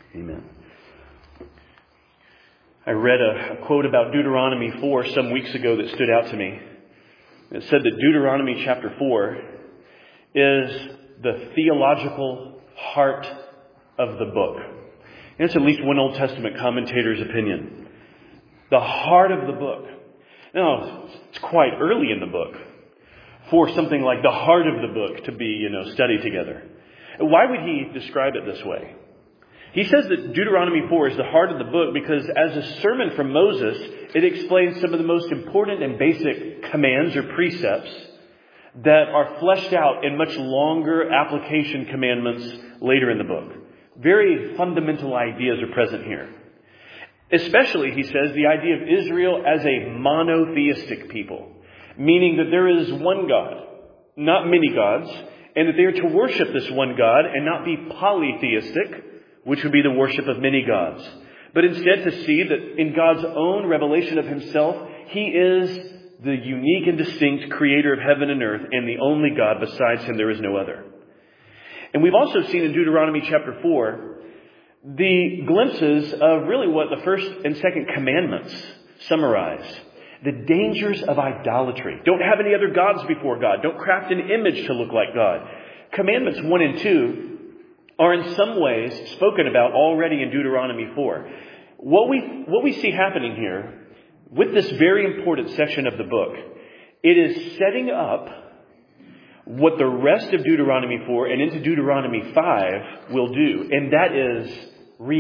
Amen. I read a quote about Deuteronomy 4 some weeks ago that stood out to me. It said that Deuteronomy chapter 4 is the theological heart of the book. And it's at least one Old Testament commentator's opinion. The heart of the book. Now, it's quite early in the book for something like the heart of the book to be, studied together. Why would he describe it this way? He says that Deuteronomy 4 is the heart of the book because as a sermon from Moses, it explains some of the most important and basic commands or precepts that are fleshed out in much longer application commandments later in the book. Very fundamental ideas are present here. Especially, he says, the idea of Israel as a monotheistic people, meaning that there is one God, not many gods, and that they are to worship this one God and not be polytheistic, which would be the worship of many gods, but instead to see that in God's own revelation of himself, he is the unique and distinct creator of heaven and earth, and the only God. Besides him, there is no other. And we've also seen in Deuteronomy chapter 4 the glimpses of really what the first and second commandments summarize. The dangers of idolatry. Don't have any other gods before God. Don't craft an image to look like God. Commandments 1 and 2 are in some ways spoken about already in Deuteronomy 4. What we see happening here with this very important section of the book, it is setting up what the rest of Deuteronomy 4 and into Deuteronomy 5 will do, and that is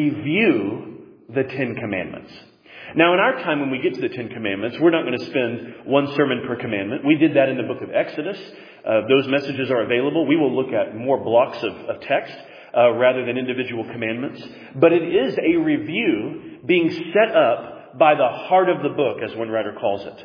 review the Ten Commandments. Now, in our time when we get to the Ten Commandments, we're not going to spend one sermon per commandment. We did that in the book of Exodus. Those messages are available. We will look at more blocks of text rather than individual commandments. But it is a review being set up by the heart of the book, as one writer calls it.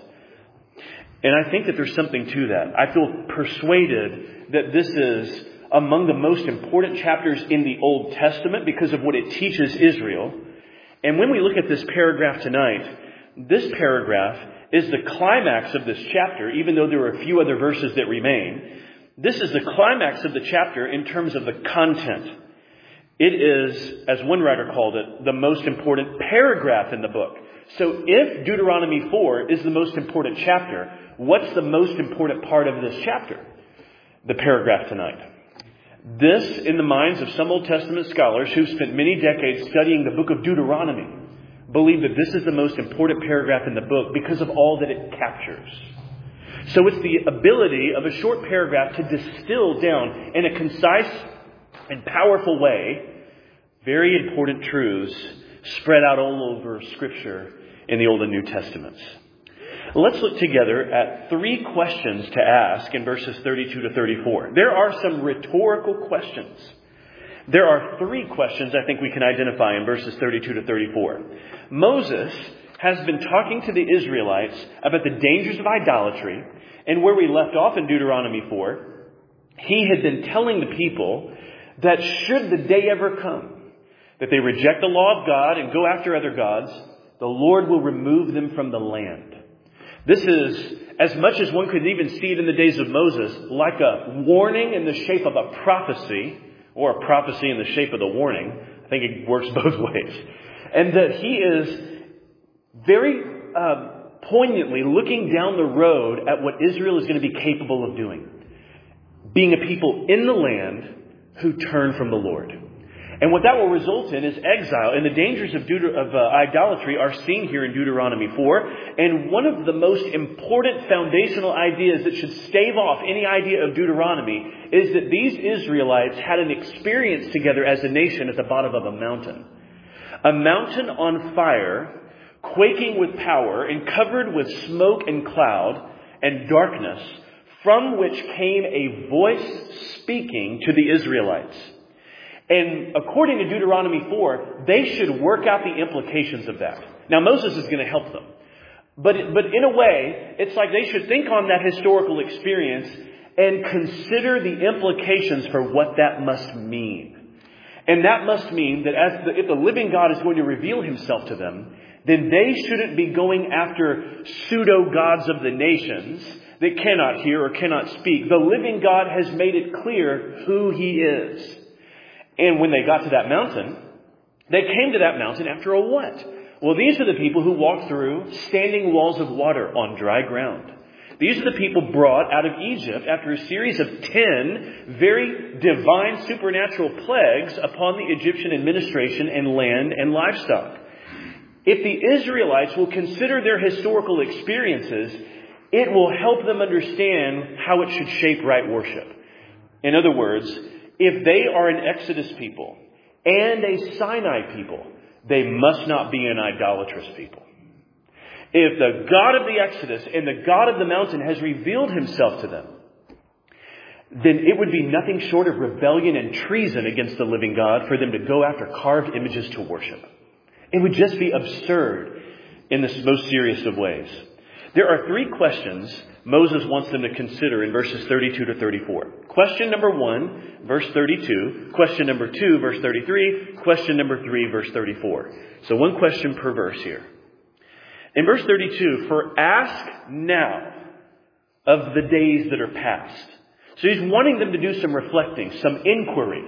And I think that there's something to that. I feel persuaded that this is among the most important chapters in the Old Testament because of what it teaches Israel. And when we look at this paragraph tonight, this paragraph is the climax of this chapter, even though there are a few other verses that remain. This is the climax of the chapter in terms of the content. It is, as one writer called it, the most important paragraph in the book. So if Deuteronomy 4 is the most important chapter, what's the most important part of this chapter? The paragraph tonight. This, in the minds of some Old Testament scholars who've spent many decades studying the book of Deuteronomy, believe that this is the most important paragraph in the book because of all that it captures. So it's the ability of a short paragraph to distill down in a concise and powerful way very important truths spread out all over Scripture in the Old and New Testaments. Let's look together at 3 questions to ask in verses 32 to 34. There are some rhetorical questions. There are 3 questions I think we can identify in verses 32 to 34. Moses has been talking to the Israelites about the dangers of idolatry, and where we left off in Deuteronomy 4, he had been telling the people that should the day ever come that they reject the law of God and go after other gods, the Lord will remove them from the land. This is, as much as one could even see it in the days of Moses, like a warning in the shape of a prophecy, or a prophecy in the shape of the warning. I think it works both ways. And that he is very poignantly looking down the road at what Israel is going to be capable of doing. Being a people in the land who turn from the Lord. And what that will result in is exile. And the dangers of idolatry are seen here in Deuteronomy 4. And one of the most important foundational ideas that should stave off any idea of Deuteronomy is that these Israelites had an experience together as a nation at the bottom of a mountain. A mountain on fire, quaking with power and covered with smoke and cloud and darkness, from which came a voice speaking to the Israelites. And according to Deuteronomy 4, they should work out the implications of that. Now, Moses is going to help them. But in a way, it's like they should think on that historical experience and consider the implications for what that must mean. And that must mean that if the living God is going to reveal himself to them, then they shouldn't be going after pseudo-gods of the nations that cannot hear or cannot speak. The living God has made it clear who he is. And when they got to that mountain, They came to that mountain after a what? Well, these are the people who walked through standing walls of water on dry ground. These are the people brought out of Egypt after a series of 10 very divine supernatural plagues upon the Egyptian administration and land and livestock. If the Israelites will consider their historical experiences, it will help them understand how it should shape right worship. In other words, if they are an Exodus people and a Sinai people, they must not be an idolatrous people. If the God of the Exodus and the God of the mountain has revealed himself to them, then it would be nothing short of rebellion and treason against the living God for them to go after carved images to worship. It would just be absurd in the most serious of ways. There are 3 questions Moses wants them to consider in verses 32 to 34. Question number 1, verse 32. Question number 2, verse 33. Question number 3, verse 34. So one question per verse here. In verse 32, for ask now of the days that are past. So he's wanting them to do some reflecting, some inquiry.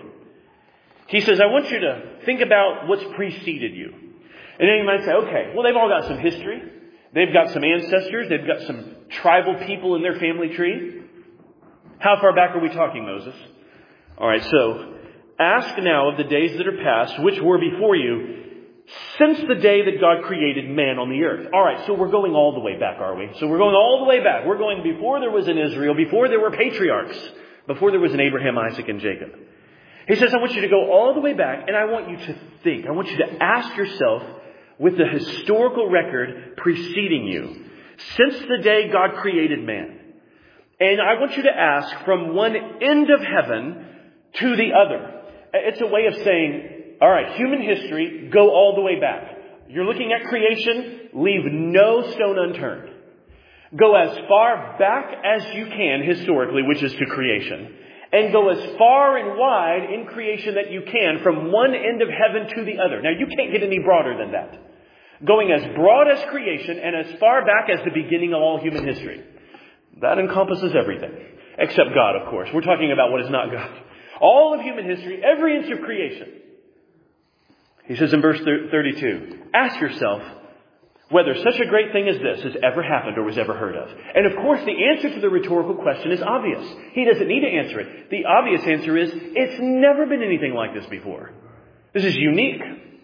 He says, I want you to think about what's preceded you. And then you might say, okay, well, they've all got some history. They've got some ancestors. They've got some tribal people in their family tree. How far back are we talking, Moses? All right, so ask now of the days that are past, which were before you, since the day that God created man on the earth. All right, so we're going all the way back, are we? So we're going all the way back. We're going before there was an Israel, before there were patriarchs, before there was an Abraham, Isaac, and Jacob. He says, I want you to go all the way back, and I want you to think. I want you to ask yourself, with the historical record preceding you, since the day God created man. And I want you to ask from one end of heaven to the other. It's a way of saying, all right, human history, go all the way back. You're looking at creation, leave no stone unturned. Go as far back as you can historically, which is to creation. And go as far and wide in creation that you can from one end of heaven to the other. Now, you can't get any broader than that. Going as broad as creation and as far back as the beginning of all human history. That encompasses everything. Except God, of course. We're talking about what is not God. All of human history, every inch of creation. He says in verse 32, ask yourself whether such a great thing as this has ever happened or was ever heard of. And of course, the answer to the rhetorical question is obvious. He doesn't need to answer it. The obvious answer is, it's never been anything like this before. This is unique.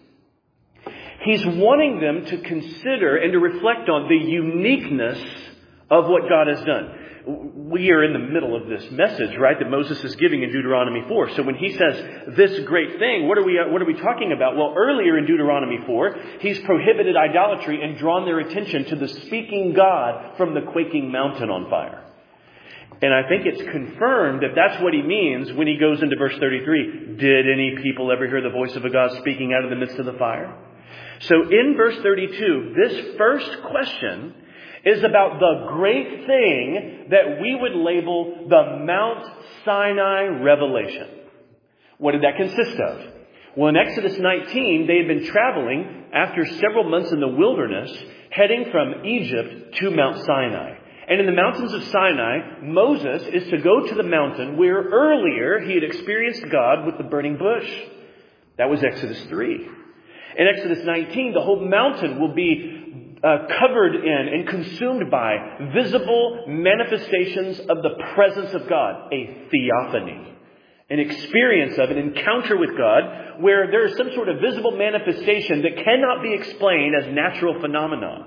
He's wanting them to consider and to reflect on the uniqueness of what God has done. We are in the middle of this message, right, that Moses is giving in Deuteronomy 4. So when he says this great thing, what are we talking about? Well, earlier in Deuteronomy 4, he's prohibited idolatry and drawn their attention to the speaking God from the quaking mountain on fire. And I think it's confirmed that that's what he means when he goes into verse 33. Did any people ever hear the voice of a God speaking out of the midst of the fire? So in verse 32, this first question is about the great thing that we would label the Mount Sinai revelation. What did that consist of? Well, in Exodus 19, they had been traveling after several months in the wilderness, heading from Egypt to Mount Sinai. And in the mountains of Sinai, Moses is to go to the mountain where earlier he had experienced God with the burning bush. That was Exodus 3. In Exodus 19, the whole mountain will be covered in and consumed by visible manifestations of the presence of God, a theophany, an experience of an encounter with God where there is some sort of visible manifestation that cannot be explained as natural phenomena.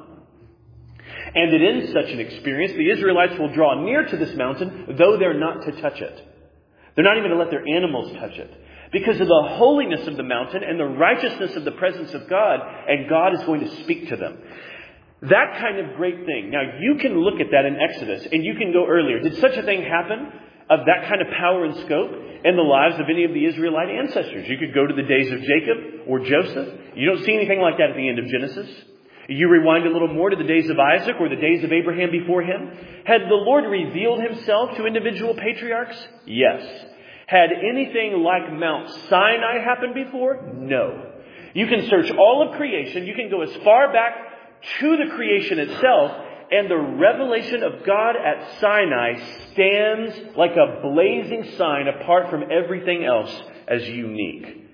And that in such an experience, the Israelites will draw near to this mountain, though they're not to touch it. They're not even to let their animals touch it, because of the holiness of the mountain and the righteousness of the presence of God, and God is going to speak to them. That kind of great thing. Now, you can look at that in Exodus, and you can go earlier. Did such a thing happen of that kind of power and scope in the lives of any of the Israelite ancestors? You could go to the days of Jacob or Joseph. You don't see anything like that at the end of Genesis. You rewind a little more to the days of Isaac or the days of Abraham before him. Had the Lord revealed himself to individual patriarchs? Yes. Had anything like Mount Sinai happened before? No. You can search all of creation. You can go as far back to the creation itself, and the revelation of God at Sinai stands like a blazing sign apart from everything else as unique.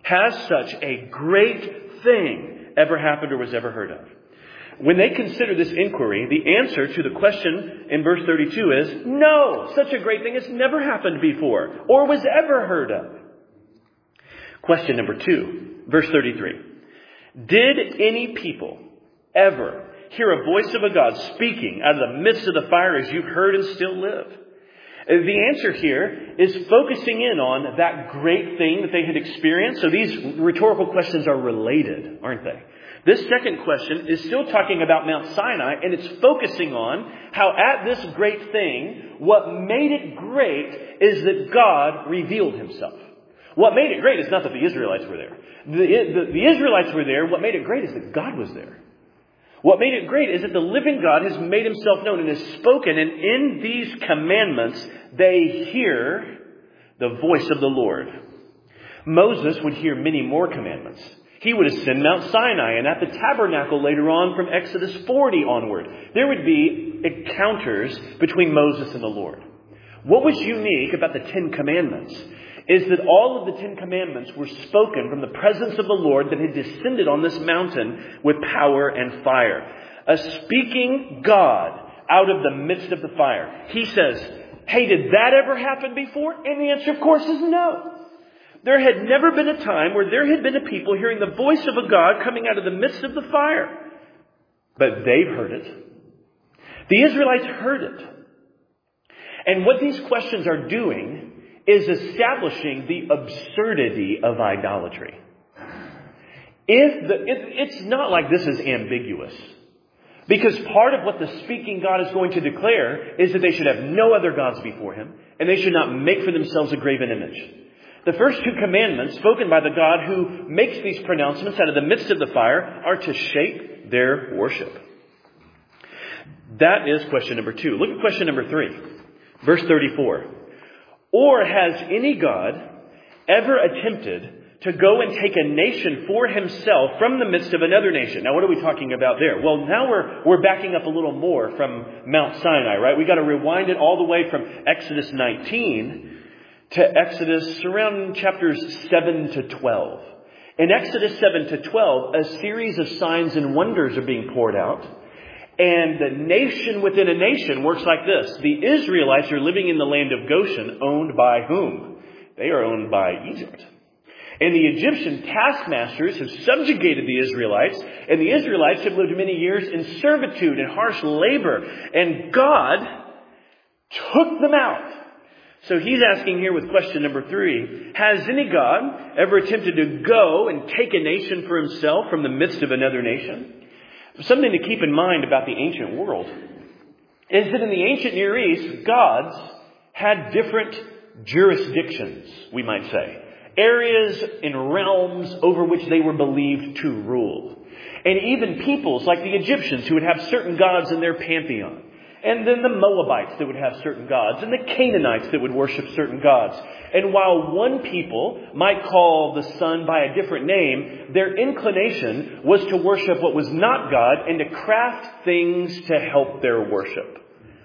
Has such a great thing ever happened or was ever heard of? When they consider this inquiry, the answer to the question in verse 32 is, no, such a great thing has never happened before or was ever heard of. Question number 2, verse 33. Did any people ever hear a voice of a God speaking out of the midst of the fire as you've heard and still live? The answer here is focusing in on that great thing that they had experienced. So these rhetorical questions are related, aren't they? This second question is still talking about Mount Sinai, and it's focusing on how at this great thing, what made it great is that God revealed himself. What made it great is not that the Israelites were there. The Israelites were there. What made it great is that God was there. What made it great is that the living God has made himself known and has spoken. And in these commandments, they hear the voice of the Lord. Moses would hear many more commandments. He would ascend Mount Sinai, and at the tabernacle later on from Exodus 40 onward, there would be encounters between Moses and the Lord. What was unique about the Ten Commandments is that all of the Ten Commandments were spoken from the presence of the Lord that had descended on this mountain with power and fire. A speaking God out of the midst of the fire. He says, hey, did that ever happen before? And the answer, of course, is no. There had never been a time where there had been a people hearing the voice of a God coming out of the midst of the fire. But they've heard it. The Israelites heard it. And what these questions are doing is establishing the absurdity of idolatry. It's not like this is ambiguous. Because part of what the speaking God is going to declare is that they should have no other gods before him, and they should not make for themselves a graven image. The first 2 commandments spoken by the God who makes these pronouncements out of the midst of the fire are to shape their worship. That is question number 2. Look at question number 3. Verse 34. Or has any God ever attempted to go and take a nation for himself from the midst of another nation? Now, what are we talking about there? Well, now we're backing up a little more from Mount Sinai, right? We've got to rewind it all the way from Exodus 19 to Exodus around chapters 7 to 12. In Exodus 7 to 12, a series of signs and wonders are being poured out. And the nation within a nation works like this. The Israelites are living in the land of Goshen, owned by whom? They are owned by Egypt. And the Egyptian taskmasters have subjugated the Israelites, and the Israelites have lived many years in servitude and harsh labor. And God took them out. So he's asking here with question number 3, has any God ever attempted to go and take a nation for himself from the midst of another nation? Something to keep in mind about the ancient world is that in the ancient Near East, gods had different jurisdictions, we might say. Areas and realms over which they were believed to rule. And even peoples like the Egyptians who would have certain gods in their pantheon. And then the Moabites that would have certain gods. And the Canaanites that would worship certain gods. And while one people might call the sun by a different name, their inclination was to worship what was not God and to craft things to help their worship.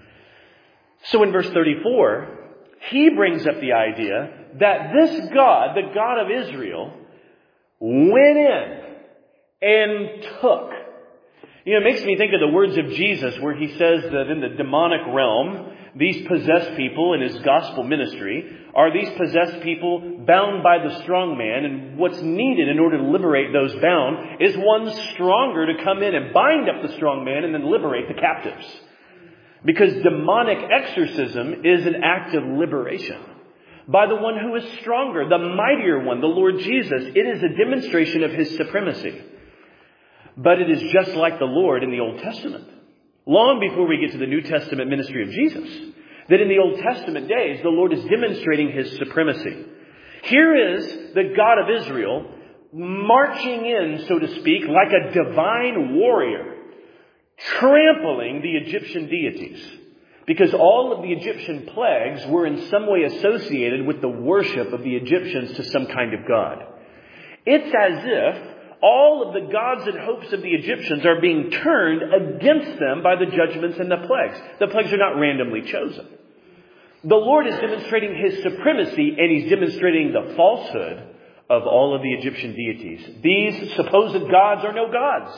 So in verse 34, he brings up the idea that this God, the God of Israel, went in and took. You know, it makes me think of the words of Jesus where he says that in the demonic realm, these possessed people in his gospel ministry are these possessed people bound by the strong man. And what's needed in order to liberate those bound is one stronger to come in and bind up the strong man and then liberate the captives. Because demonic exorcism is an act of liberation by the one who is stronger, the mightier one, the Lord Jesus. It is a demonstration of his supremacy. But it is just like the Lord in the Old Testament. Long before we get to the New Testament ministry of Jesus, that in the Old Testament days, the Lord is demonstrating his supremacy. Here is the God of Israel marching in, so to speak, like a divine warrior, trampling the Egyptian deities. Because all of the Egyptian plagues were in some way associated with the worship of the Egyptians to some kind of god. It's as if all of the gods and hopes of the Egyptians are being turned against them by the judgments and the plagues. The plagues are not randomly chosen. The Lord is demonstrating his supremacy, and he's demonstrating the falsehood of all of the Egyptian deities. These supposed gods are no gods.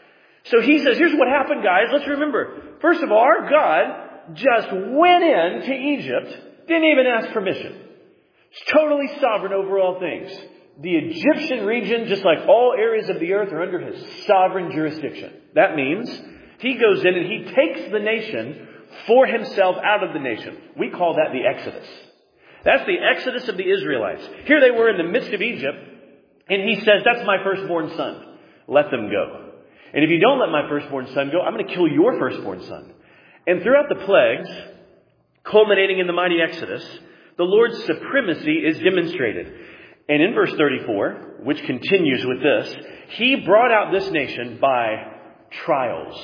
So he says, here's what happened, guys. Let's remember. First of all, our God just went into Egypt, didn't even ask permission. He's totally sovereign over all things. The Egyptian region, just like all areas of the earth, are under his sovereign jurisdiction. That means he goes in and he takes the nation for himself out of the nation. We call that the Exodus. That's the Exodus of the Israelites. Here they were in the midst of Egypt, and he says, that's my firstborn son. Let them go. And if you don't let my firstborn son go, I'm going to kill your firstborn son. And throughout the plagues, culminating in the mighty Exodus, the Lord's supremacy is demonstrated. And in verse 34, which continues with this, he brought out this nation by trials,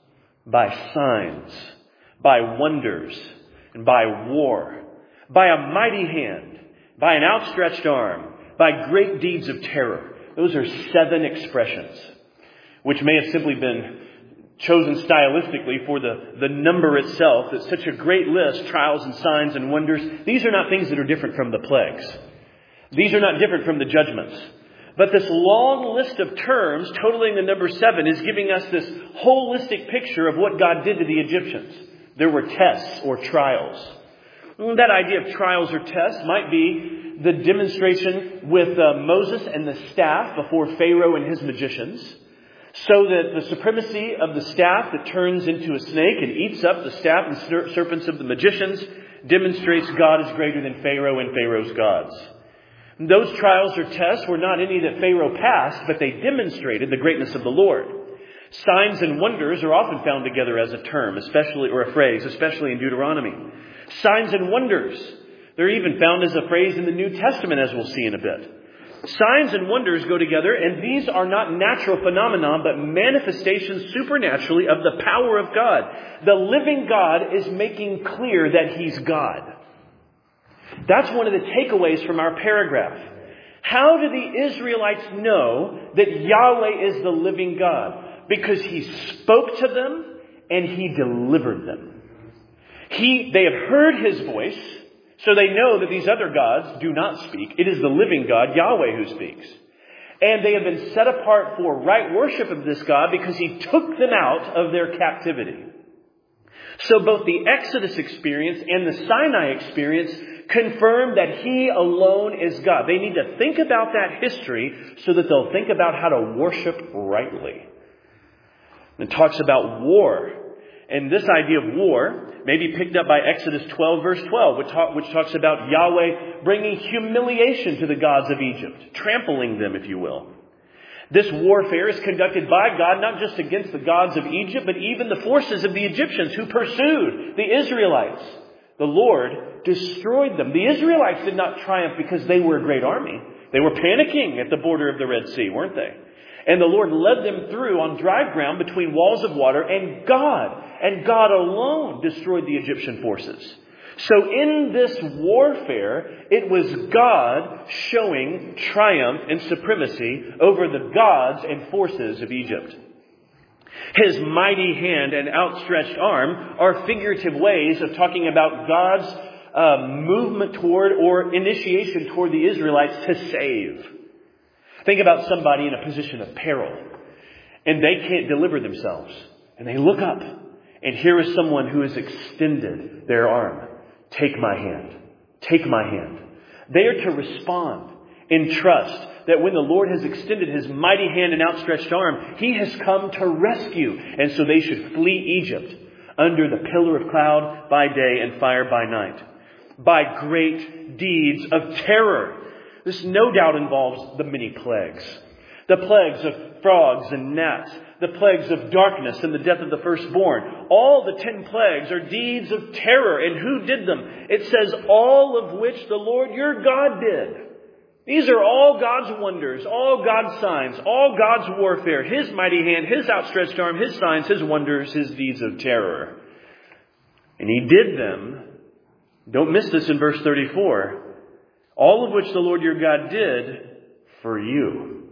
by signs, by wonders, and by war, by a mighty hand, by an outstretched arm, by great deeds of terror. Those are 7 expressions, which may have simply been chosen stylistically for the number itself. It's such a great list, trials and signs and wonders. These are not things that are different from the plagues. These are not different from the judgments. But this long list of terms, totaling the number 7, is giving us this holistic picture of what God did to the Egyptians. There were tests or trials. That idea of trials or tests might be the demonstration with Moses and the staff before Pharaoh and his magicians, so that the supremacy of the staff that turns into a snake and eats up the staff and serpents of the magicians demonstrates God is greater than Pharaoh and Pharaoh's gods. Those trials or tests were not any that Pharaoh passed, but they demonstrated the greatness of the Lord. Signs and wonders are often found together as a term, or a phrase, especially in Deuteronomy. Signs and wonders. They're even found as a phrase in the New Testament, as we'll see in a bit. Signs and wonders go together, and these are not natural phenomena, but manifestations supernaturally of the power of God. The living God is making clear that He's God. That's one of the takeaways from our paragraph. How do the Israelites know that Yahweh is the living God? Because He spoke to them and He delivered them. They have heard His voice, so they know that these other gods do not speak. It is the living God, Yahweh, who speaks. And they have been set apart for right worship of this God because He took them out of their captivity. So both the Exodus experience and the Sinai experience confirm that He alone is God. They need to think about that history so that they'll think about how to worship rightly. It talks about war. And this idea of war may be picked up by Exodus 12, verse 12, which talks about Yahweh bringing humiliation to the gods of Egypt, trampling them, if you will. This warfare is conducted by God, not just against the gods of Egypt, but even the forces of the Egyptians who pursued the Israelites. The Lord destroyed them. The Israelites did not triumph because they were a great army. They were panicking at the border of the Red Sea, weren't they? And the Lord led them through on dry ground between walls of water, and God alone destroyed the Egyptian forces. So in this warfare, it was God showing triumph and supremacy over the gods and forces of Egypt. His mighty hand and outstretched arm are figurative ways of talking about God's movement toward or initiation toward the Israelites to save. Think about somebody in a position of peril, and they can't deliver themselves. And they look up, and here is someone who has extended their arm. Take my hand. Take my hand. They are to respond in trust that when the Lord has extended His mighty hand and outstretched arm, He has come to rescue. And so they should flee Egypt under the pillar of cloud by day and fire by night, by great deeds of terror. This no doubt involves the many plagues. The plagues of frogs and gnats. The plagues of darkness and the death of the firstborn. All the 10 plagues are deeds of terror. And who did them? It says, all of which the Lord your God did. These are all God's wonders, all God's signs, all God's warfare. His mighty hand, His outstretched arm, His signs, His wonders, His deeds of terror. And He did them. Don't miss this in verse 34. All of which the Lord your God did for you.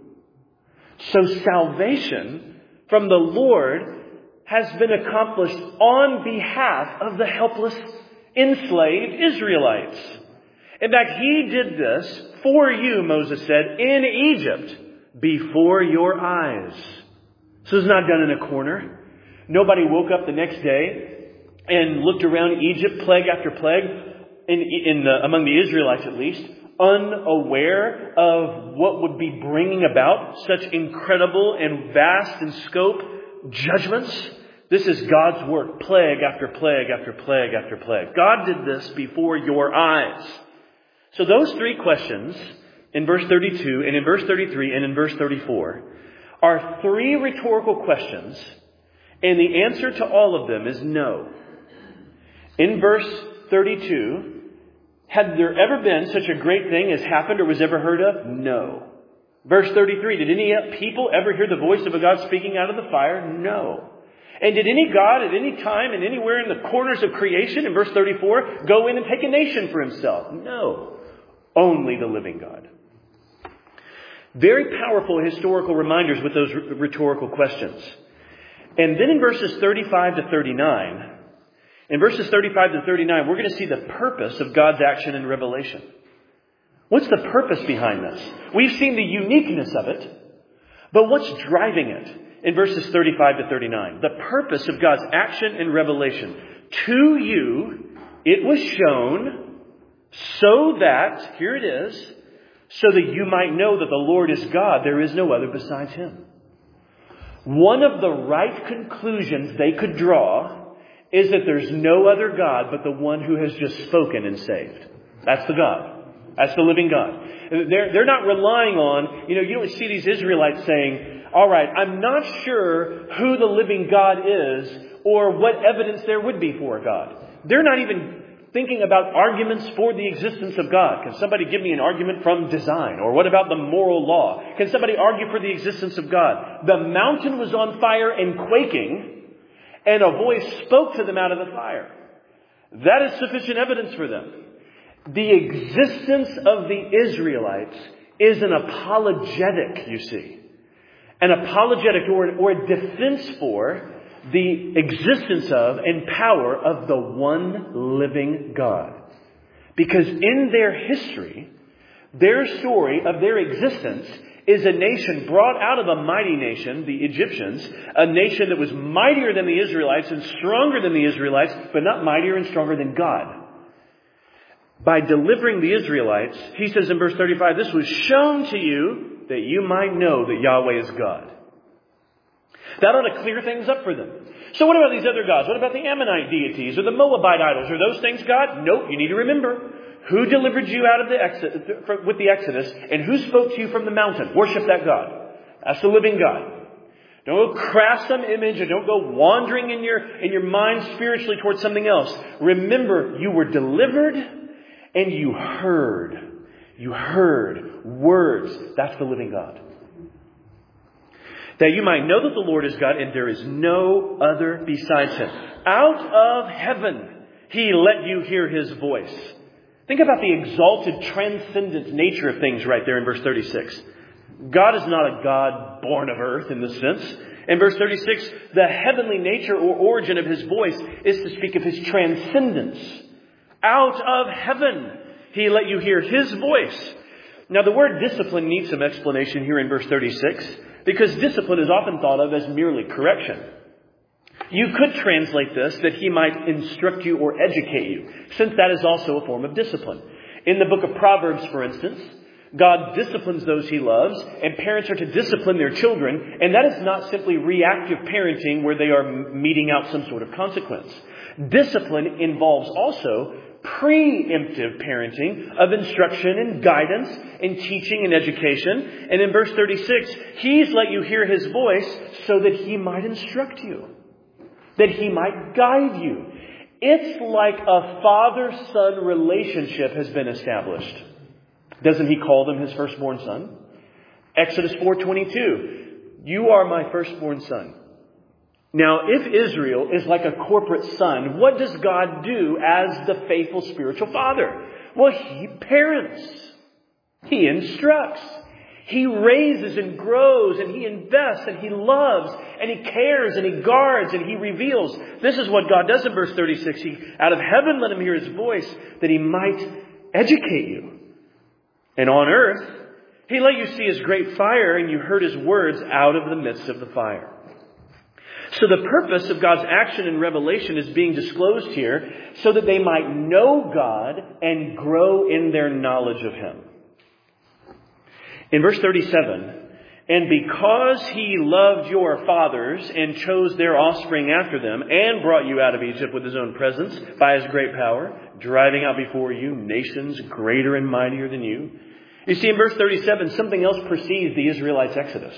So salvation from the Lord has been accomplished on behalf of the helpless, enslaved Israelites. In fact, He did this for you, Moses said, in Egypt, before your eyes. So it's not done in a corner. Nobody woke up the next day and looked around Egypt, plague after plague, among the Israelites at least, unaware of what would be bringing about such incredible and vast in scope judgments. This is God's work, plague after plague after plague after plague. God did this before your eyes. So those three questions in verse 32 and in verse 33 and in verse 34 are three rhetorical questions, and the answer to all of them is no. In verse 32, had there ever been such a great thing as happened or was ever heard of? No. Verse 33, did any people ever hear the voice of a God speaking out of the fire? No. And did any God at any time and anywhere in the corners of creation, in verse 34, go in and take a nation for himself? No. Only the living God. Very powerful historical reminders with those rhetorical questions. And then in verses 35 to 39, in verses 35 to 39, we're going to see the purpose of God's action in Revelation. What's the purpose behind this? We've seen the uniqueness of it, but what's driving it? In verses 35 to 39, the purpose of God's action in Revelation. To you, it was shown so that, here it is, so that you might know that the Lord is God. There is no other besides Him. One of the right conclusions they could draw is that there's no other God but the one who has just spoken and saved. That's the God. That's the living God. They're not relying on, you don't see these Israelites saying, all right, I'm not sure who the living God is or what evidence there would be for God. They're not even thinking about arguments for the existence of God. Can somebody give me an argument from design? Or what about the moral law? Can somebody argue for the existence of God? The mountain was on fire and quaking, and a voice spoke to them out of the fire. That is sufficient evidence for them. The existence of the Israelites is an apologetic, you see. An apologetic or a defense for the existence of and power of the one living God. Because in their history, their story of their existence is a nation brought out of a mighty nation, the Egyptians, a nation that was mightier than the Israelites and stronger than the Israelites, but not mightier and stronger than God. By delivering the Israelites, he says in verse 35, this was shown to you that you might know that Yahweh is God. That ought to clear things up for them. So what about these other gods? What about the Ammonite deities or the Moabite idols? Are those things God? Nope. You need to remember who delivered you out of with the Exodus and who spoke to you from the mountain. Worship that God. That's the living God. Don't go craft some image and don't go wandering in your mind spiritually towards something else. Remember, you were delivered and you heard. You heard words. That's the living God. That you might know that the Lord is God and there is no other besides Him. Out of heaven, He let you hear His voice. Think about the exalted, transcendent nature of things right there in verse 36. God is not a God born of earth in this sense. In verse 36, the heavenly nature or origin of His voice is to speak of His transcendence. Out of heaven, He let you hear His voice. Now the word discipline needs some explanation here in verse 36. Because discipline is often thought of as merely correction. You could translate this that He might instruct you or educate you, since that is also a form of discipline. In the book of Proverbs, for instance, God disciplines those He loves, and parents are to discipline their children, and that is not simply reactive parenting where they are meting out some sort of consequence. Discipline involves also preemptive parenting of instruction and guidance and teaching and education. And in verse 36, He's let you hear His voice so that He might instruct you, that He might guide you. It's like a father-son relationship has been established. Doesn't He call them His firstborn son? Exodus 4:22, you are my firstborn son. Now, if Israel is like a corporate son, what does God do as the faithful spiritual father? Well, He parents. He instructs. He raises and grows and He invests and He loves and He cares and He guards and He reveals. This is what God does in verse 36. He, out of heaven, let Him hear His voice that He might educate you. And on earth, He let you see His great fire, and you heard His words out of the midst of the fire. So the purpose of God's action in Revelation is being disclosed here so that they might know God and grow in their knowledge of Him. In verse 37, and because He loved your fathers and chose their offspring after them and brought you out of Egypt with His own presence by His great power, driving out before you nations greater and mightier than you. You see, in verse 37, something else precedes the Israelites' exodus.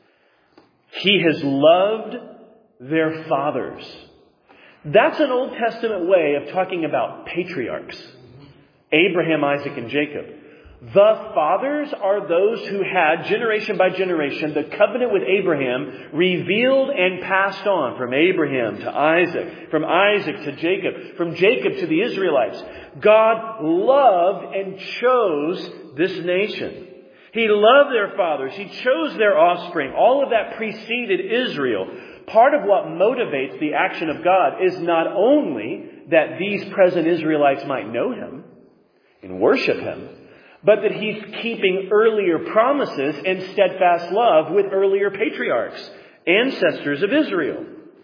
He has loved their fathers. That's an Old Testament way of talking about patriarchs. Abraham, Isaac, and Jacob. The fathers are those who had, generation by generation, the covenant with Abraham revealed and passed on from Abraham to Isaac, from Isaac to Jacob, from Jacob to the Israelites. God loved and chose this nation. He loved their fathers. He chose their offspring. All of that preceded Israel. Part of what motivates the action of God is not only that these present Israelites might know Him and worship Him, but that He's keeping earlier promises and steadfast love with earlier patriarchs, ancestors of Israel.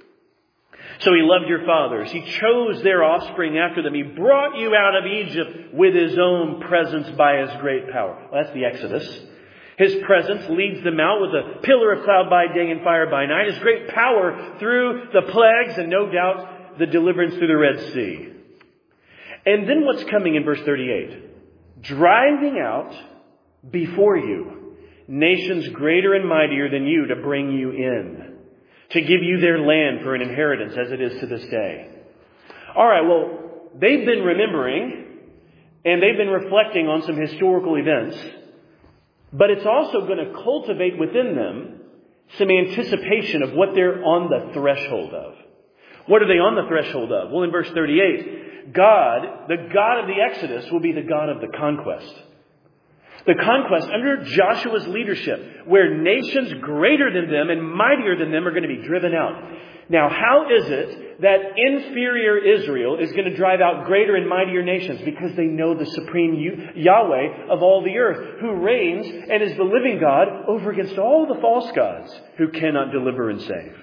So He loved your fathers. He chose their offspring after them. He brought you out of Egypt with His own presence by His great power. Well, that's the Exodus. His presence leads them out with a pillar of cloud by day and fire by night. His great power through the plagues and no doubt the deliverance through the Red Sea. And then what's coming in verse 38? Driving out before you nations greater and mightier than you to bring you in, to give you their land for an inheritance as it is to this day. All right, well, they've been remembering and they've been reflecting on some historical events, but it's also going to cultivate within them some anticipation of what they're on the threshold of. What are they on the threshold of? Well, in verse 38, God, the God of the Exodus, will be the God of the conquest. The conquest under Joshua's leadership, where nations greater than them and mightier than them are going to be driven out. Now, how is it that inferior Israel is going to drive out greater and mightier nations? Because they know the supreme Yahweh of all the earth, who reigns and is the living God over against all the false gods who cannot deliver and save.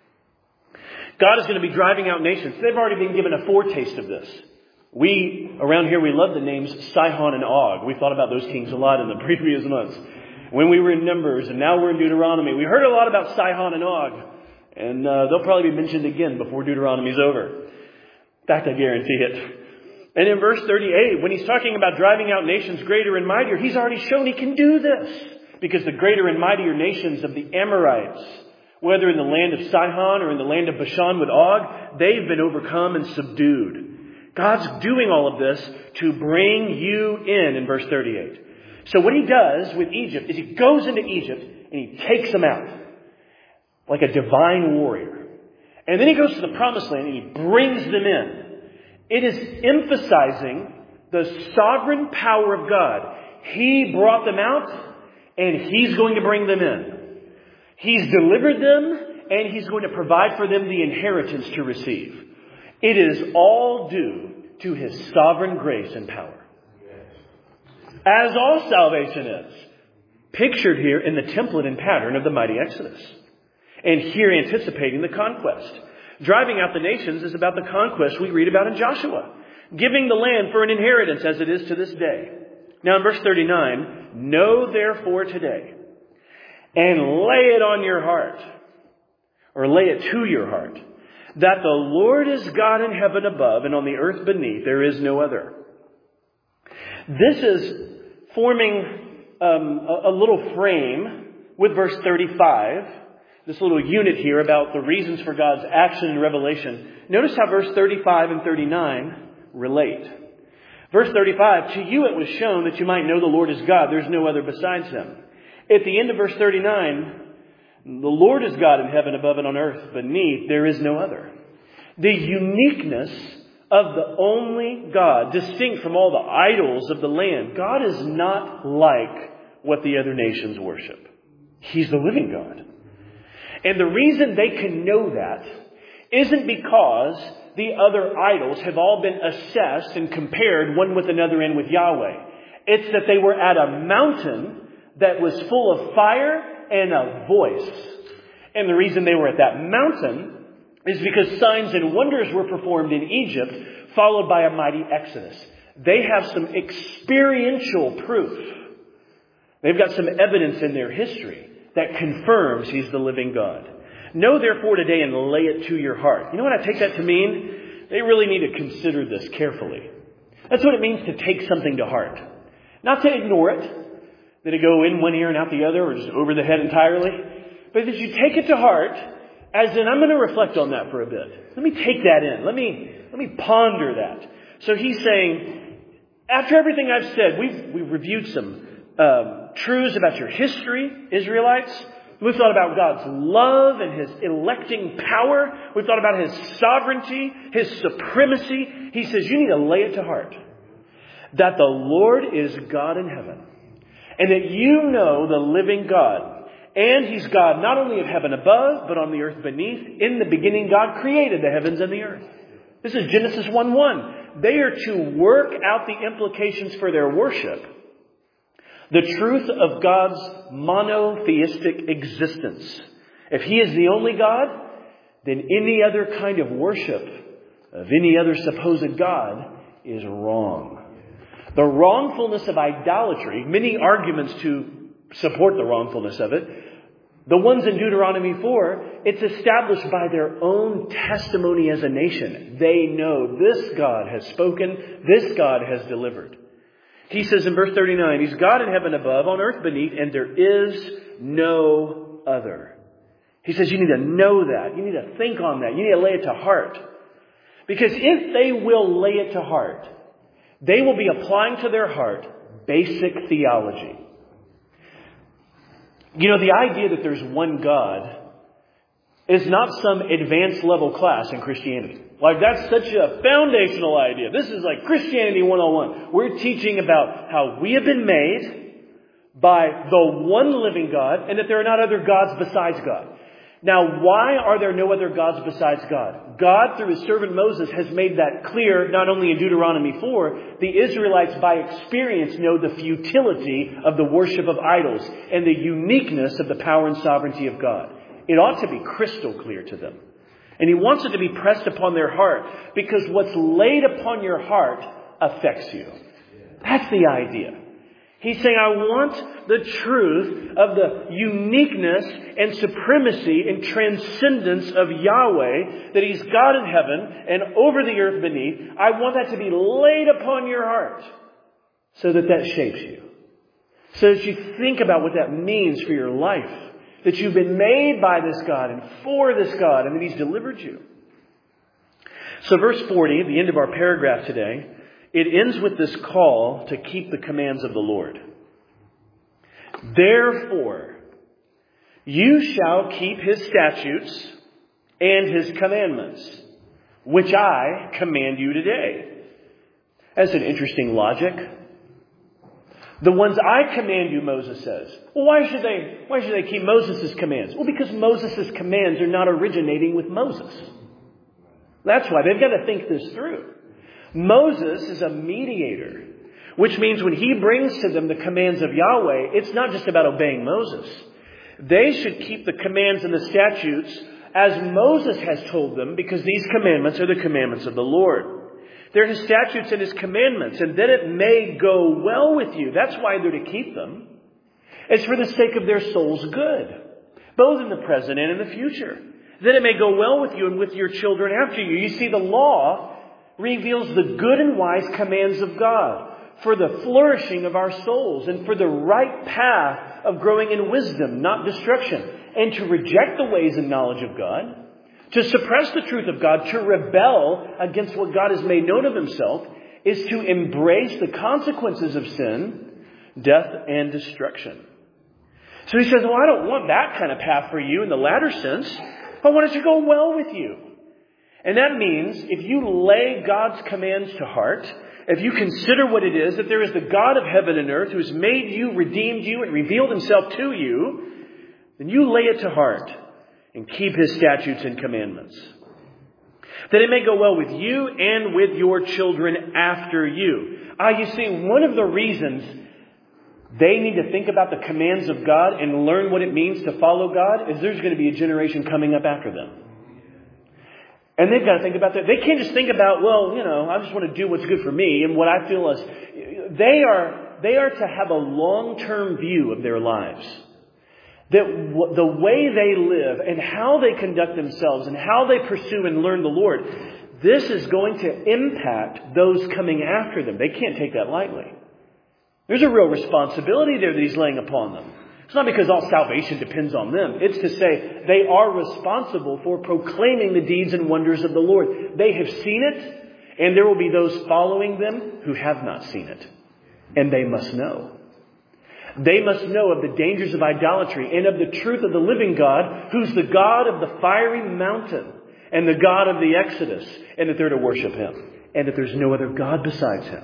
God is going to be driving out nations. They've already been given a foretaste of this. Around here, we love the names Sihon and Og. We thought about those kings a lot in the previous months. When we were in Numbers and now we're in Deuteronomy, we heard a lot about Sihon and Og. And they'll probably be mentioned again before Deuteronomy's over. In fact, I guarantee it. And in verse 38, when he's talking about driving out nations greater and mightier, he's already shown he can do this. Because the greater and mightier nations of the Amorites, whether in the land of Sihon or in the land of Bashan with Og, they've been overcome and subdued. God's doing all of this to bring you in verse 38. So what he does with Egypt is he goes into Egypt and he takes them out like a divine warrior. And then he goes to the promised land and he brings them in. It is emphasizing the sovereign power of God. He brought them out and he's going to bring them in. He's delivered them and he's going to provide for them the inheritance to receive. It is all due to his sovereign grace and power. As all salvation is. Pictured here in the template and pattern of the mighty Exodus. And here anticipating the conquest. Driving out the nations is about the conquest we read about in Joshua. Giving the land for an inheritance as it is to this day. Now in verse 39, know therefore today and lay it on your heart, or lay it to your heart, that the Lord is God in heaven above and on the earth beneath, there is no other. This is forming a little frame with verse 35, this little unit here about the reasons for God's action in Revelation. Notice how verse 35 and 39 relate. Verse 35, to you it was shown that you might know the Lord is God. There's no other besides him. At the end of verse 39, the Lord is God in heaven above and on earth beneath. There is no other. The uniqueness of the only God, distinct from all the idols of the land. God is not like what the other nations worship. He's the living God. And the reason they can know that isn't because the other idols have all been assessed and compared one with another and with Yahweh. It's that they were at a mountain that was full of fire and a voice. And the reason they were at that mountain is because signs and wonders were performed in Egypt, followed by a mighty exodus. They have some experiential proof. They've got some evidence in their history that confirms He's the living God. Know therefore today and lay it to your heart. You know what I take that to mean? They really need to consider this carefully. That's what it means to take something to heart. Not to ignore it, that it go in one ear and out the other, or just over the head entirely. But that you take it to heart, as in, I'm going to reflect on that for a bit. Let me take that in. Let me ponder that. So he's saying, after everything I've said, we've reviewed some truths about your history, Israelites. We've thought about God's love and His electing power. We've thought about His sovereignty, His supremacy. He says, you need to lay it to heart that the Lord is God in heaven, and that you know the living God. And He's God not only of heaven above, but on the earth beneath. In the beginning, God created the heavens and the earth. This is Genesis 1:1. They are to work out the implications for their worship. The truth of God's monotheistic existence. If He is the only God, then any other kind of worship of any other supposed God is wrong. The wrongfulness of idolatry, many arguments to support the wrongfulness of it. The ones in Deuteronomy 4, it's established by their own testimony as a nation. They know this God has spoken, this God has delivered. He says in verse 39, He's God in heaven above, on earth beneath, and there is no other. He says you need to know that. You need to think on that. You need to lay it to heart. Because if they will lay it to heart, they will be applying to their heart basic theology. You know, the idea that there's one God is not some advanced level class in Christianity. Like, that's such a foundational idea. This is like Christianity 101. We're teaching about how we have been made by the one living God and that there are not other gods besides God. Now, why are there no other gods besides God? God, through His servant Moses, has made that clear not only in Deuteronomy 4. The Israelites, by experience, know the futility of the worship of idols and the uniqueness of the power and sovereignty of God. It ought to be crystal clear to them. And He wants it to be pressed upon their heart, because what's laid upon your heart affects you. That's the idea. He's saying, I want the truth of the uniqueness and supremacy and transcendence of Yahweh, that He's God in heaven and over the earth beneath. I want that to be laid upon your heart so that that shapes you. So that you think about what that means for your life. That you've been made by this God and for this God, and that He's delivered you. So verse 40, the end of our paragraph today, it ends with this call to keep the commands of the Lord. Therefore, you shall keep His statutes and His commandments, which I command you today. That's an interesting logic. The ones I command you, Moses says. Well, why should they keep Moses' commands? Well, because Moses' commands are not originating with Moses. That's why. They've got to think this through. Moses is a mediator, which means when he brings to them the commands of Yahweh, it's not just about obeying Moses. They should keep the commands and the statutes as Moses has told them, because these commandments are the commandments of the Lord. They're His statutes and His commandments, and that it may go well with you. That's why they're to keep them. It's for the sake of their soul's good, both in the present and in the future. That it may go well with you and with your children after you. You see, the law reveals the good and wise commands of God for the flourishing of our souls and for the right path of growing in wisdom, not destruction. And to reject the ways and knowledge of God, to suppress the truth of God, to rebel against what God has made known of Himself, is to embrace the consequences of sin, death, and destruction. So he says, well, I don't want that kind of path for you in the latter sense. I want it to go well with you. And that means if you lay God's commands to heart, if you consider what it is, that there is the God of heaven and earth who has made you, redeemed you, and revealed Himself to you, then you lay it to heart and keep His statutes and commandments. that it may go well with you and with your children after you. You see, one of the reasons they need to think about the commands of God and learn what it means to follow God is there's going to be a generation coming up after them. And they've got to think about that. They can't just think about, I just want to do what's good for me and what I feel is. They are to have a long-term view of their lives. That the way they live and how they conduct themselves and how they pursue and learn the Lord, this is going to impact those coming after them. They can't take that lightly. There's a real responsibility there that He's laying upon them. It's not because all salvation depends on them. It's to say they are responsible for proclaiming the deeds and wonders of the Lord. They have seen it, and there will be those following them who have not seen it. And they must know. They must know of the dangers of idolatry and of the truth of the living God, who's the God of the fiery mountain and the God of the Exodus, and that they're to worship Him, and that there's no other God besides Him.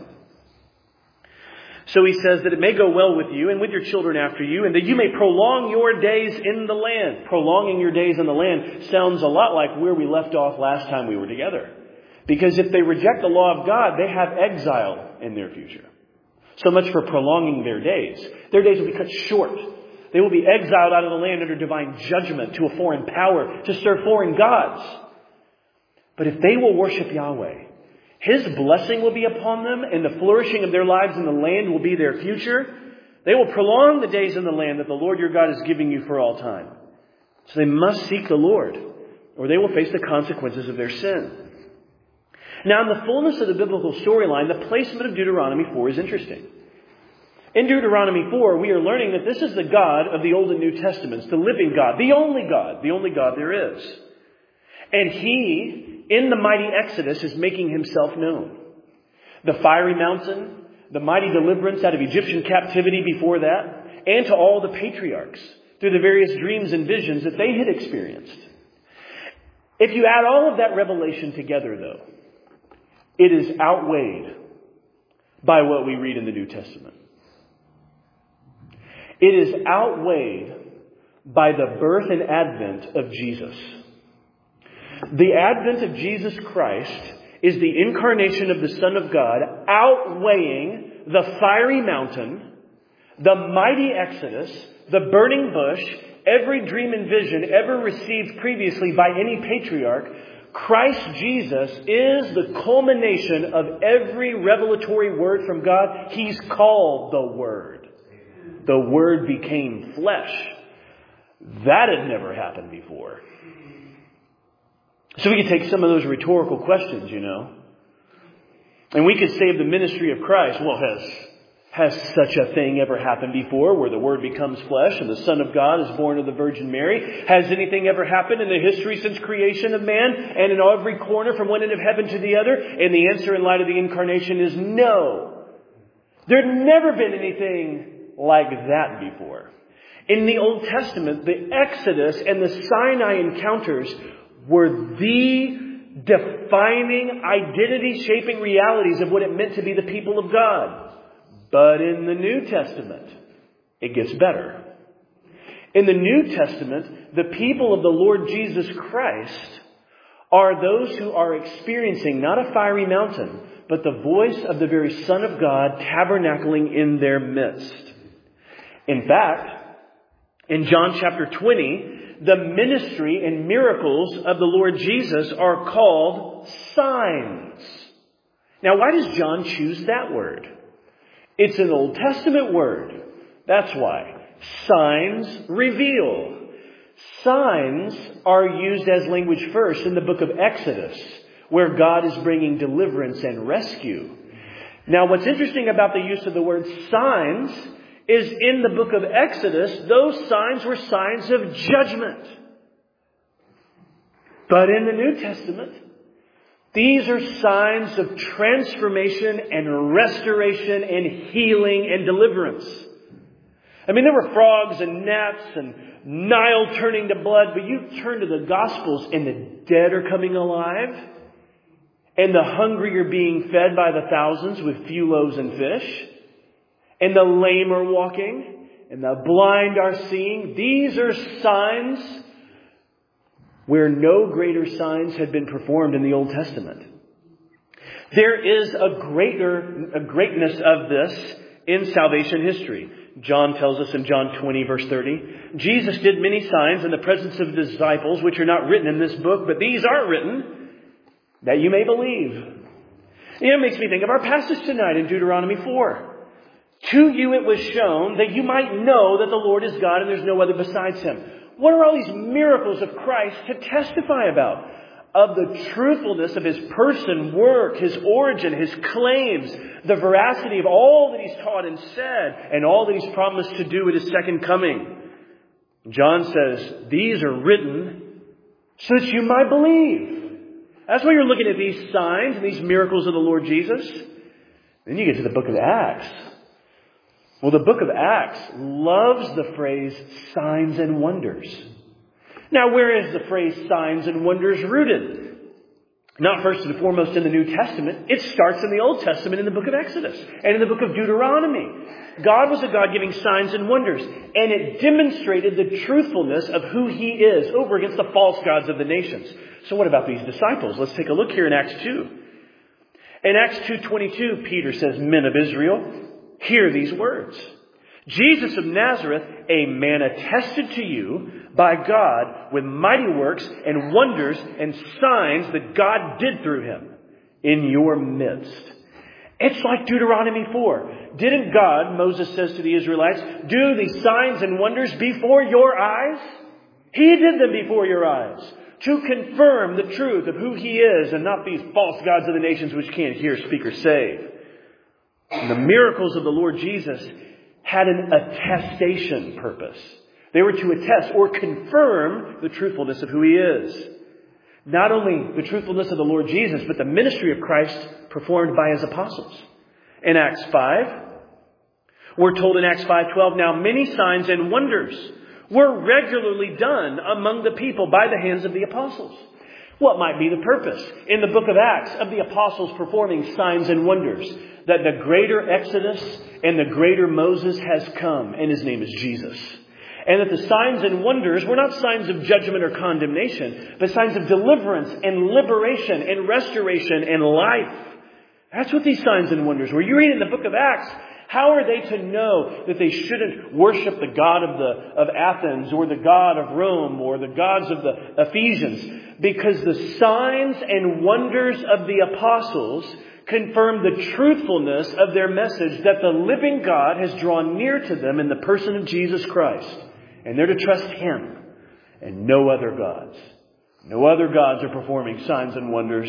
So He says that it may go well with you and with your children after you, and that you may prolong your days in the land. Prolonging your days in the land sounds a lot like where we left off last time we were together. Because if they reject the law of God, they have exile in their future. So much for prolonging their days. Their days will be cut short. They will be exiled out of the land under divine judgment to a foreign power to serve foreign gods. But if they will worship Yahweh, His blessing will be upon them, and the flourishing of their lives in the land will be their future. They will prolong the days in the land that the Lord your God is giving you for all time. So they must seek the Lord, or they will face the consequences of their sin. Now, in the fullness of the biblical storyline, the placement of Deuteronomy 4 is interesting. In Deuteronomy 4, we are learning that this is the God of the Old and New Testaments, the living God, the only God there is. And He, in the mighty Exodus, is making Himself known. The fiery mountain, the mighty deliverance out of Egyptian captivity before that, and to all the patriarchs through the various dreams and visions that they had experienced. If you add all of that revelation together, though, it is outweighed by what we read in the New Testament. It is outweighed by the birth and advent of Jesus. The advent of Jesus Christ is the incarnation of the Son of God, outweighing the fiery mountain, the mighty Exodus, the burning bush, every dream and vision ever received previously by any patriarch. Christ Jesus is the culmination of every revelatory word from God. He's called the Word. The Word became flesh. That had never happened before. So we could take some of those rhetorical questions, and we could say of the ministry of Christ, well, has such a thing ever happened before where the Word becomes flesh and the Son of God is born of the Virgin Mary? Has anything ever happened in the history since creation of man and in every corner from one end of heaven to the other? And the answer in light of the incarnation is no. There'd never been anything like that before. In the Old Testament, the Exodus and the Sinai encounters were the defining, identity-shaping realities of what it meant to be the people of God. But in the New Testament, it gets better. In the New Testament, the people of the Lord Jesus Christ are those who are experiencing not a fiery mountain, but the voice of the very Son of God tabernacling in their midst. In fact, in John chapter 20, the ministry and miracles of the Lord Jesus are called signs. Now, why does John choose that word? It's an Old Testament word. That's why. Signs reveal. Signs are used as language first in the book of Exodus, where God is bringing deliverance and rescue. Now, what's interesting about the use of the word signs is in the book of Exodus, those signs were signs of judgment. But in the New Testament, these are signs of transformation and restoration and healing and deliverance. I mean, there were frogs and gnats and Nile turning to blood, but you turn to the Gospels and the dead are coming alive. And the hungry are being fed by the thousands with few loaves and fish. And the lame are walking. And the blind are seeing. These are signs where no greater signs had been performed in the Old Testament. There is a greatness of this in salvation history. John tells us in John 20, verse 30, Jesus did many signs in the presence of the disciples, which are not written in this book, but these are written that you may believe. It makes me think of our passage tonight in Deuteronomy 4. To you it was shown that you might know that the Lord is God and there's no other besides Him. What are all these miracles of Christ to testify about? Of the truthfulness of His person, work, His origin, His claims, the veracity of all that He's taught and said, and all that He's promised to do at His second coming. John says, these are written so that you might believe. That's why you're looking at these signs and these miracles of the Lord Jesus. Then you get to the book of Acts. Well, the book of Acts loves the phrase signs and wonders. Now, where is the phrase signs and wonders rooted? Not first and foremost in the New Testament. It starts in the Old Testament in the book of Exodus and in the book of Deuteronomy. God was a God giving signs and wonders, and it demonstrated the truthfulness of who He is over against the false gods of the nations. So what about these disciples? Let's take a look here in Acts 2. In Acts 2:22, Peter says, men of Israel, hear these words. Jesus of Nazareth, a man attested to you by God with mighty works and wonders and signs that God did through Him in your midst. It's like Deuteronomy 4. Didn't God, Moses says to the Israelites, do these signs and wonders before your eyes? He did them before your eyes to confirm the truth of who He is and not these false gods of the nations which can't hear, speak, or save. And the miracles of the Lord Jesus had an attestation purpose. They were to attest or confirm the truthfulness of who He is. Not only the truthfulness of the Lord Jesus, but the ministry of Christ performed by His apostles. In Acts 5, we're told in Acts 5:12, now many signs and wonders were regularly done among the people by the hands of the apostles. What might be the purpose in the book of Acts of the apostles performing signs and wonders? That the greater Exodus and the greater Moses has come, and His name is Jesus. And that the signs and wonders were not signs of judgment or condemnation, but signs of deliverance and liberation and restoration and life. That's what these signs and wonders were. You read in the book of Acts, how are they to know that they shouldn't worship the God of Athens or the God of Rome or the gods of the Ephesians? Because the signs and wonders of the apostles confirm the truthfulness of their message that the living God has drawn near to them in the person of Jesus Christ. And they're to trust Him and no other gods. No other gods are performing signs and wonders.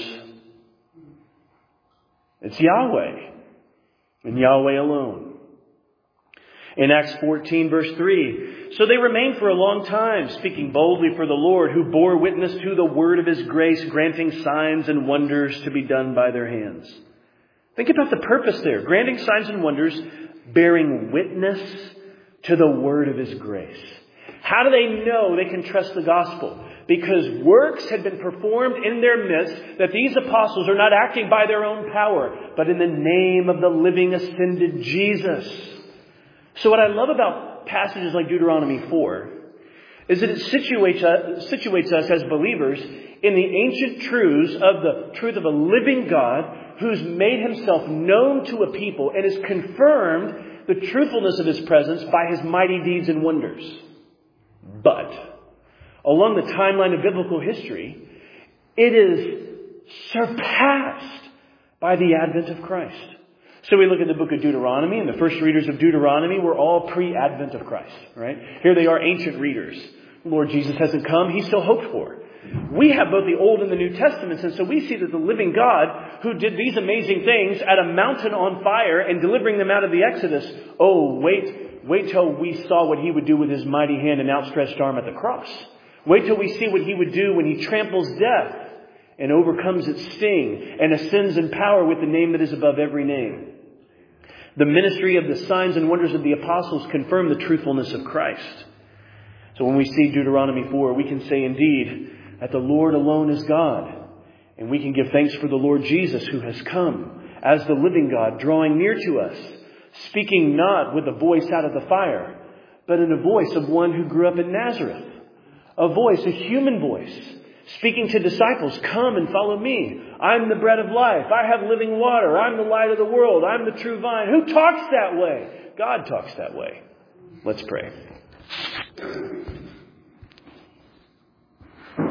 It's Yahweh and Yahweh alone. In Acts 14, verse 3, so they remained for a long time, speaking boldly for the Lord, who bore witness to the word of His grace, granting signs and wonders to be done by their hands. Think about the purpose there. Granting signs and wonders, bearing witness to the word of His grace. How do they know they can trust the gospel? Because works had been performed in their midst that these apostles are not acting by their own power, but in the name of the living ascended Jesus. So what I love about passages like Deuteronomy 4 is that it situates us as believers in the ancient truths of the truth of a living God who's made Himself known to a people and has confirmed the truthfulness of His presence by His mighty deeds and wonders. But along the timeline of biblical history, it is surpassed by the advent of Christ. So we look at the book of Deuteronomy, and the first readers of Deuteronomy were all pre-advent of Christ, right? Here they are, ancient readers. Lord Jesus hasn't come. He's still hoped for. We have both the Old and the New Testaments, and so we see that the living God who did these amazing things at a mountain on fire and delivering them out of the Exodus, wait till we saw what He would do with His mighty hand and outstretched arm at the cross. Wait till we see what He would do when He tramples death and overcomes its sting and ascends in power with the name that is above every name. The ministry of the signs and wonders of the apostles confirm the truthfulness of Christ. So when we see Deuteronomy 4, we can say indeed that the Lord alone is God. And we can give thanks for the Lord Jesus who has come as the living God, drawing near to us, speaking not with a voice out of the fire, but in a voice of one who grew up in Nazareth. A voice, a human voice, Speaking to disciples, come and follow me. I'm the bread of life. I have living water. I'm the light of the world. I'm the true vine. Who talks that way? God talks that way. Let's pray.